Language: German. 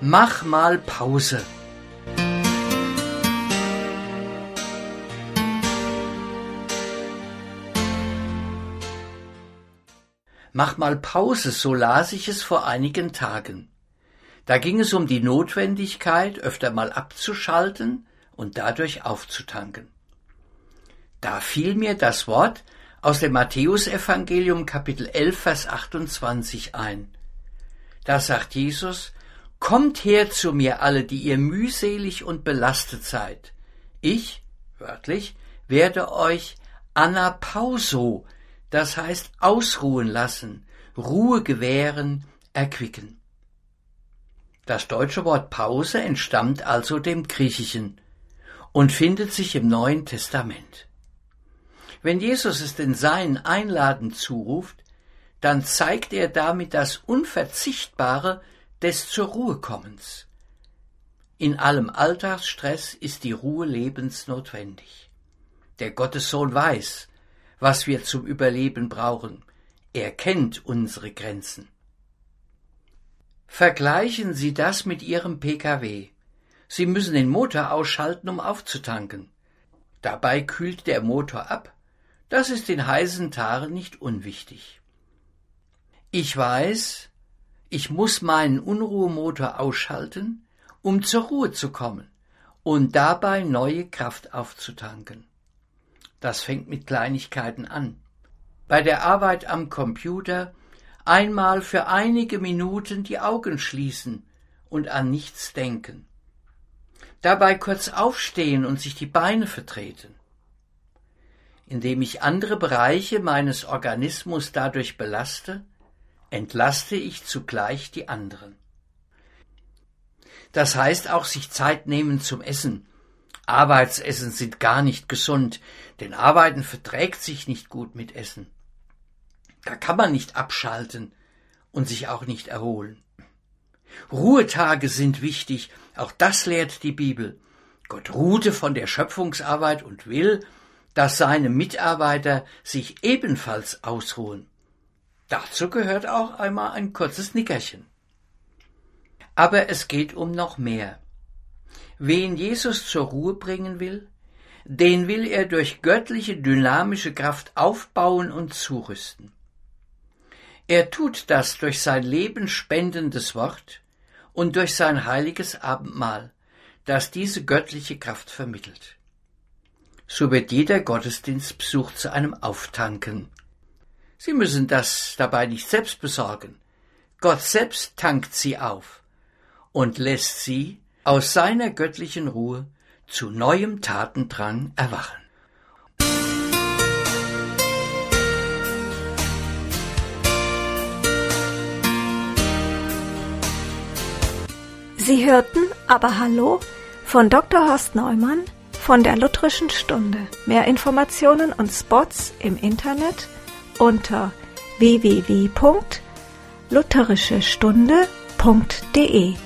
Mach mal Pause. Mach mal Pause, so las ich es vor einigen Tagen. Da ging es um die Notwendigkeit, öfter mal abzuschalten und dadurch aufzutanken. Da fiel mir das Wort aus dem Matthäusevangelium Kapitel 11, Vers 28 ein. Da sagt Jesus: Kommt her zu mir alle, die ihr mühselig und belastet seid. Ich, wörtlich, werde euch anapauso, das heißt ausruhen lassen, Ruhe gewähren, erquicken. Das deutsche Wort Pause entstammt also dem Griechischen und findet sich im Neuen Testament. Wenn Jesus es den Seinen einladend zuruft, dann zeigt er damit das Unverzichtbare des zur Ruhe kommens. In allem Alltagsstress ist die Ruhe lebensnotwendig. Der Gottessohn weiß, was wir zum Überleben brauchen. Er kennt unsere Grenzen. Vergleichen Sie das mit Ihrem Pkw. Sie müssen den Motor ausschalten, um aufzutanken. Dabei kühlt der Motor ab. Das ist in heißen Tagen nicht unwichtig. Ich weiß, ich muss meinen Unruhemotor ausschalten, um zur Ruhe zu kommen und dabei neue Kraft aufzutanken. Das fängt mit Kleinigkeiten an. Bei der Arbeit am Computer einmal für einige Minuten die Augen schließen und an nichts denken. Dabei kurz aufstehen und sich die Beine vertreten. Indem ich andere Bereiche meines Organismus dadurch belaste, entlaste ich zugleich die anderen. Das heißt auch sich Zeit nehmen zum Essen. Arbeitsessen sind gar nicht gesund, denn Arbeiten verträgt sich nicht gut mit Essen. Da kann man nicht abschalten und sich auch nicht erholen. Ruhetage sind wichtig, auch das lehrt die Bibel. Gott ruhte von der Schöpfungsarbeit und will, dass seine Mitarbeiter sich ebenfalls ausruhen. Dazu gehört auch einmal ein kurzes Nickerchen. Aber es geht um noch mehr. Wen Jesus zur Ruhe bringen will, den will er durch göttliche dynamische Kraft aufbauen und zurüsten. Er tut das durch sein lebensspendendes Wort und durch sein heiliges Abendmahl, das diese göttliche Kraft vermittelt. So wird jeder Gottesdienstbesuch zu einem Auftanken. Sie müssen das dabei nicht selbst besorgen. Gott selbst tankt sie auf und lässt sie aus seiner göttlichen Ruhe zu neuem Tatendrang erwachen. Sie hörten Aber Hallo von Dr. Horst Neumann von der Lutherischen Stunde. Mehr Informationen und Spots im Internet unter www.lutherischestunde.de